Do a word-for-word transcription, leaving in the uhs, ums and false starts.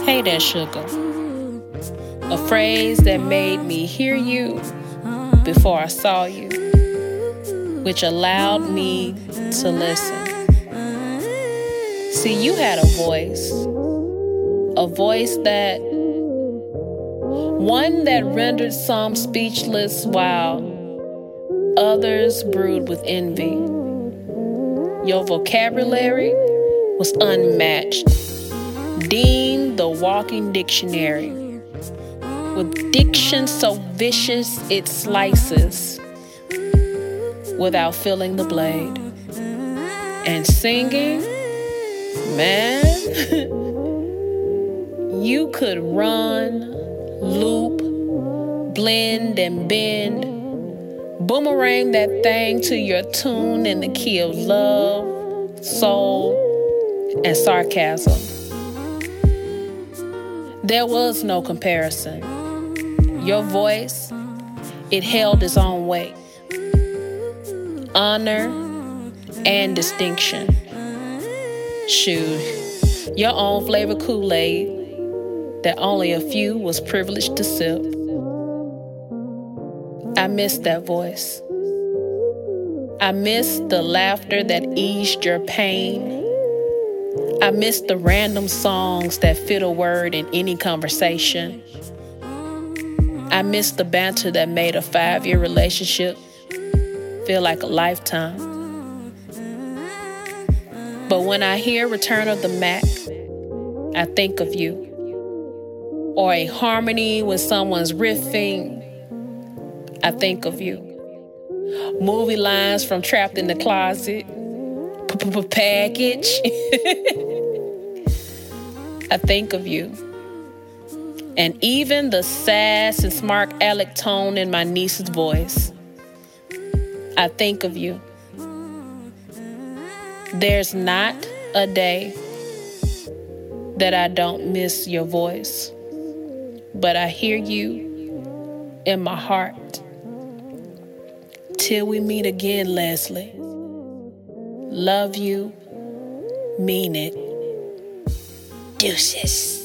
Hey there, sugar. A phrase that made me hear you before I saw you, which allowed me to listen. See, you had a voice, a voice that, one that rendered some speechless while others brewed with envy. Your vocabulary was unmatched, deemed the walking dictionary, with diction so vicious it slices without feeling the blade. And singing, man, you could run, loop, blend and bend, boomerang that thing to your tune in the key of love, soul, and sarcasm. There was no comparison. Your voice, it held its own weight, honor, and distinction. Shoot, your own flavor Kool-Aid that only a few was privileged to sip. I miss that voice. I miss the laughter that eased your pain. I miss the random songs that fit a word in any conversation. I miss the banter that made a five-year relationship feel like a lifetime. But when I hear Return of the Mac, I think of you. Or a harmony when someone's riffing, I think of you. Movie lines from Trapped in the Closet, Package, I think of you. And even the sass and smart Alec tone in my niece's voice, I think of you. There's not a day that I don't miss your voice, but I hear you in my heart. Till we meet again, Leslie. Love you, mean it. Deuces.